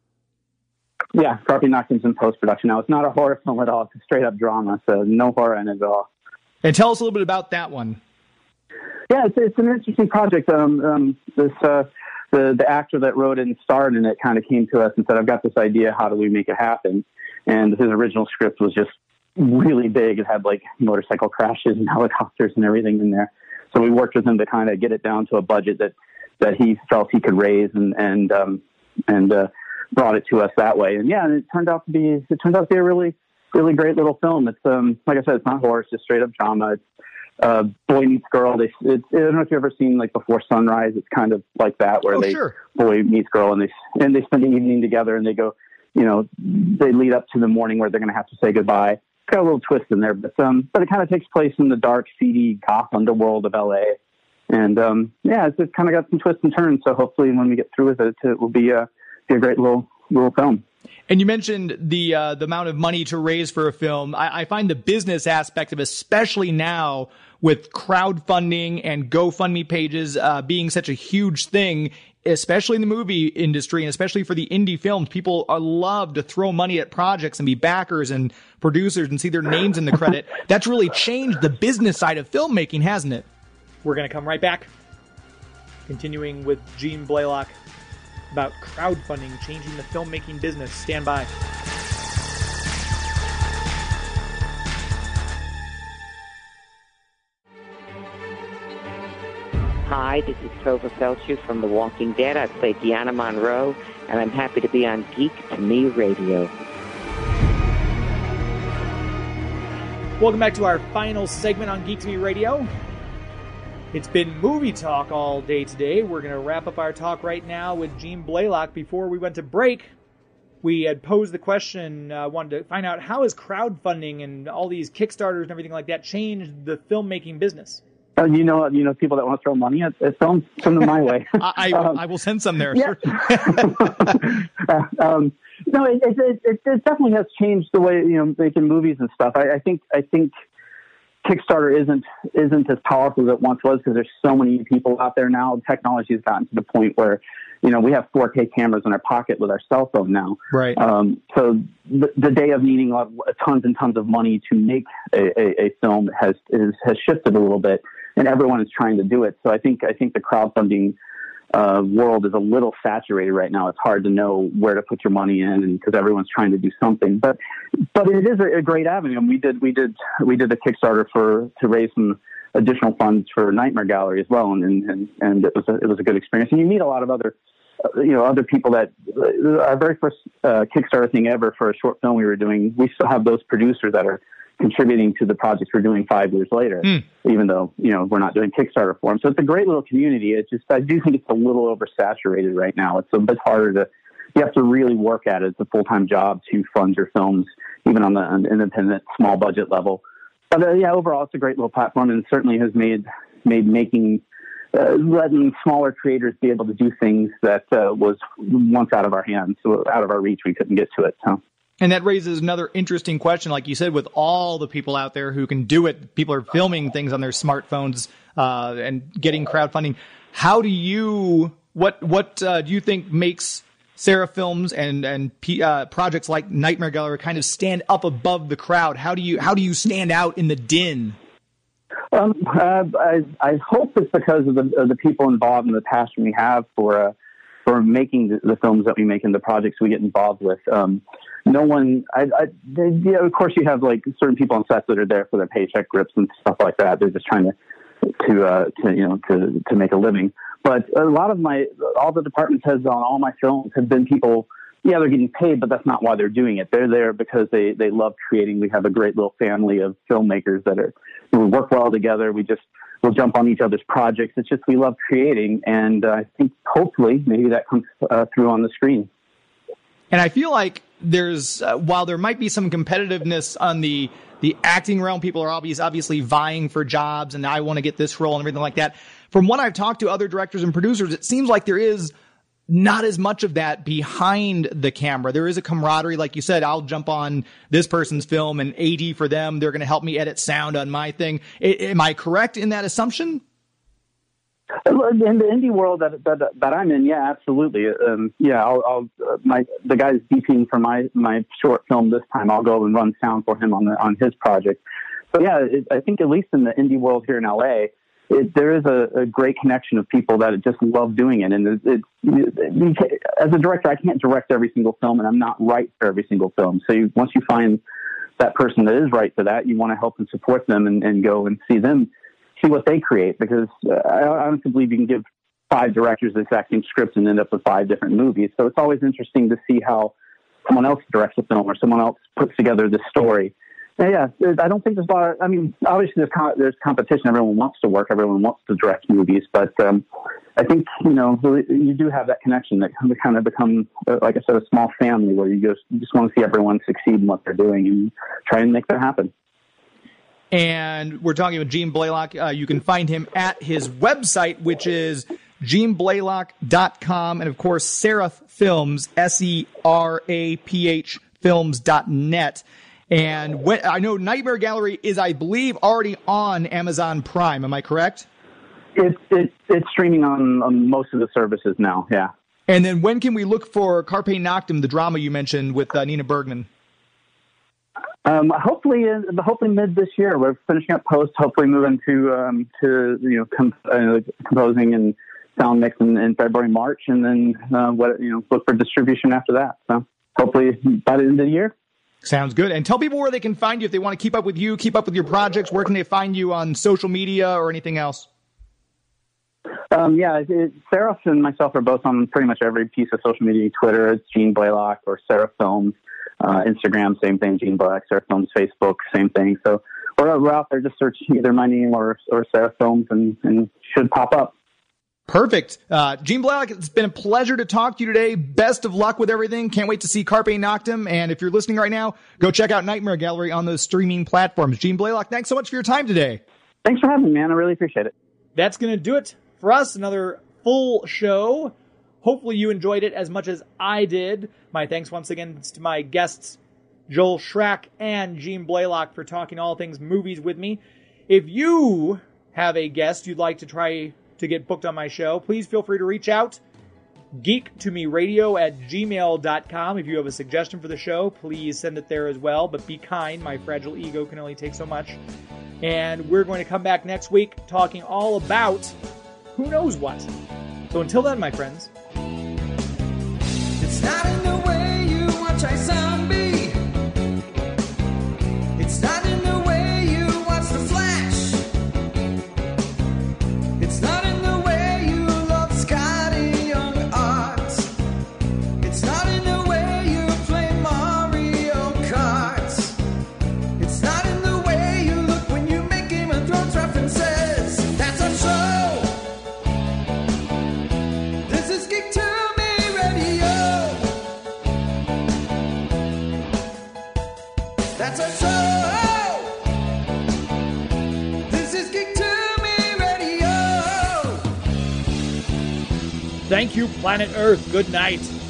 Yeah, Carpe Noctem's in post-production now. It's not a horror film at all. It's a straight-up drama, so no horror in it at all. And tell us a little bit about that one. Yeah, it's an interesting project. The actor that wrote it and starred in it kind of came to us and said, I've got this idea, how do we make it happen? And his original script was just really big. It had like motorcycle crashes and helicopters and everything in there. So we worked with him to kind of get it down to a budget that he felt he could raise and brought it to us that way. And yeah, it turned out to be a really, really great little film. It's like I said, it's not horror, it's just straight up drama. It's boy meets girl. I don't know if you've ever seen like Before Sunrise. It's kind of like that where boy meets girl and they spend the evening together and they go, they lead up to the morning where they're going to have to say goodbye. It's got a little twist in there, but it kind of takes place in the dark, seedy, goth underworld of LA. And it's kind of got some twists and turns. So hopefully when we get through with it, it will be a great little film. And you mentioned the amount of money to raise for a film. I find the business aspect of it, especially now with crowdfunding and GoFundMe pages being such a huge thing, especially in the movie industry and especially for the indie films. People love to throw money at projects and be backers and producers and see their names in the credit. That's really changed the business side of filmmaking, hasn't it? We're going to come right back. Continuing with Gene Blaylock about crowdfunding changing the filmmaking business. Stand by. Hi, this is Tova Felcher from The Walking Dead. I play Deanna Monroe, and I'm happy to be on Geek to Me Radio. Welcome back to our final segment on Geek to Me Radio. It's been movie talk all day today. We're going to wrap up our talk right now with Jean Blaylock. Before we went to break, we had posed the question, wanted to find out how has crowdfunding and all these Kickstarters and everything like that changed the filmmaking business? You know, people that want to throw money at films, send them my way. I will send some there. Yeah. Sure. No, it definitely has changed the way, making movies and stuff. I think Kickstarter isn't as powerful as it once was because there's so many people out there now. Technology has gotten to the point where, we have 4K cameras in our pocket with our cell phone now. Right. So the day of needing tons and tons of money to make a film has shifted a little bit, and everyone is trying to do it. So I think the crowdfunding world is a little saturated right now. It's hard to know where to put your money in, and because everyone's trying to do something. But it is a great avenue. And we did a Kickstarter to raise some additional funds for Nightmare Gallery as well, and it was a good experience. And you meet a lot of other people that our very first Kickstarter thing ever for a short film we were doing. We still have those producers that are contributing to the projects we're doing 5 years later, even though, we're not doing Kickstarter for them. So it's a great little community. It's just, I do think it's a little oversaturated right now. It's a bit harder you have to really work at it. It's a full-time job to fund your films, even on an independent, small budget level. But overall, it's a great little platform, and it certainly has made making, letting smaller creators be able to do things that was once out of our hands, so out of our reach. We couldn't get to it. So. And that raises another interesting question. Like you said, with all the people out there who can do it, people are filming things on their smartphones and getting crowdfunding. How do you, what do you think makes Seraph Films and projects like Nightmare Gallery kind of stand up above the crowd? How do you stand out in the din? I hope it's because of the people involved and the passion we have for making the films that we make and the projects we get involved with. No one, of course you have like certain people on sets that are there for their paycheck grips and stuff like that. They're just trying to make a living. But a lot of all the department heads on all my films have been people, they're getting paid, but that's not why they're doing it. They're there because they love creating. We have a great little family of filmmakers we work well together. We'll jump on each other's projects. It's just, we love creating. And I think hopefully maybe that comes through on the screen. And I feel like there's, while there might be some competitiveness on the acting realm, people are obviously vying for jobs and I want to get this role and everything like that. From what I've talked to other directors and producers, it seems like there is not as much of that behind the camera. There is a camaraderie. Like you said, I'll jump on this person's film and AD for them. They're going to help me edit sound on my thing. Am I correct in that assumption? In the indie world that I'm in, yeah, absolutely. The guy's DPing for my short film this time. I'll go and run sound for him on his project. So yeah, I think at least in the indie world here in LA, there is a great connection of people that just love doing it. And as a director, I can't direct every single film, and I'm not right for every single film. So once you find that person that is right for that, you want to help and support them and go and see what they create. Because I honestly believe you can give 5 directors the exact same script and end up with 5 different movies. So it's always interesting to see how someone else directs a film or someone else puts together this story. Yeah, I don't think there's a lot of, obviously there's competition. Everyone wants to work. Everyone wants to direct movies. But I think, you do have that connection that kind of become, like I said, a small family where you just want to see everyone succeed in what they're doing and try and make that happen. And we're talking with Jean Blaylock. You can find him at his website, which is jeanblaylock.com. And, of course, Seraph Films, SERAPH films.net. And I know Nightmare Gallery is, I believe, already on Amazon Prime. Am I correct? It's streaming on most of the services now, yeah. And then when can we look for Carpe Noctem, the drama you mentioned with Nina Bergman? Hopefully mid this year. We're finishing up post. Hopefully moving to composing and sound mix in February, March, and then look for distribution after that. So hopefully by the end of the year. Sounds good. And tell people where they can find you if they want to keep up with you, keep up with your projects. Where can they find you on social media or anything else? Seraph and myself are both on pretty much every piece of social media. Twitter, it's Jean Blaylock or Seraph Films. Instagram, same thing, Jean Blaylock. Seraph Films. Facebook, same thing. So we're out there, just search either my name or Sarah Films and should pop up. Perfect. Gene Blaylock, it's been a pleasure to talk to you today. Best of luck with everything. Can't wait to see Carpe Noctem. And if you're listening right now, go check out Nightmare Gallery on those streaming platforms. Gene Blaylock, thanks so much for your time today. Thanks for having me, man. I really appreciate it. That's going to do it for us. Another full show. Hopefully you enjoyed it as much as I did. My thanks once again to my guests, Joel Schrack and Gene Blaylock, for talking all things movies with me. If you have a guest you'd like to try to get booked on my show, please feel free to reach out. geektomeradio@gmail.com. If you have a suggestion for the show, please send it there as well. But be kind. My fragile ego can only take so much. And we're going to come back next week talking all about who knows what. So until then, my friends. It's not in the way you watch I Zombie. It's not in the way you watch The Flash. It's not in the way you love Scotty Young Art. It's not in the way you play Mario Kart. It's not in the way you look when you make Game of Thrones references. That's our show. This is Geek to Me Radio. That's our show. This is Geek to Me Radio. Thank you, Planet Earth. Good night.